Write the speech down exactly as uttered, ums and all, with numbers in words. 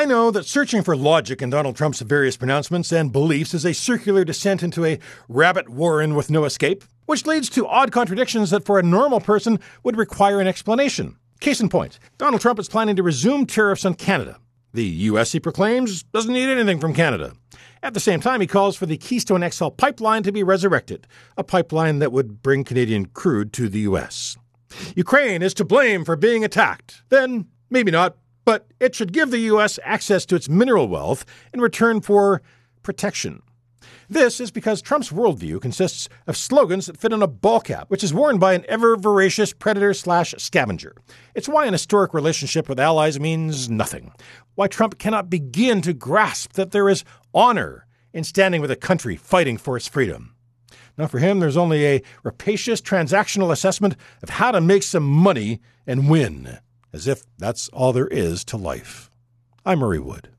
know that searching for logic in Donald Trump's various pronouncements and beliefs is a circular descent into a rabbit warren with no escape, which leads to odd contradictions that for a normal person would require an explanation. Case in point, Donald Trump is planning to resume tariffs on Canada. The U S, he proclaims, doesn't need anything from Canada. At the same time, he calls for the Keystone X L pipeline to be resurrected, a pipeline that would bring Canadian crude to the U S. Ukraine is to blame for being attacked. Then, maybe not, but it should give the U S access to its mineral wealth in return for protection. This is because Trump's worldview consists of slogans that fit on a ball cap, which is worn by an ever-voracious predator-slash-scavenger. It's why an historic relationship with allies means nothing. Why Trump cannot begin to grasp that there is honor in standing with a country fighting for its freedom. Now, for him, there's only a rapacious transactional assessment of how to make some money and win, as if that's all there is to life. I'm Murray Wood.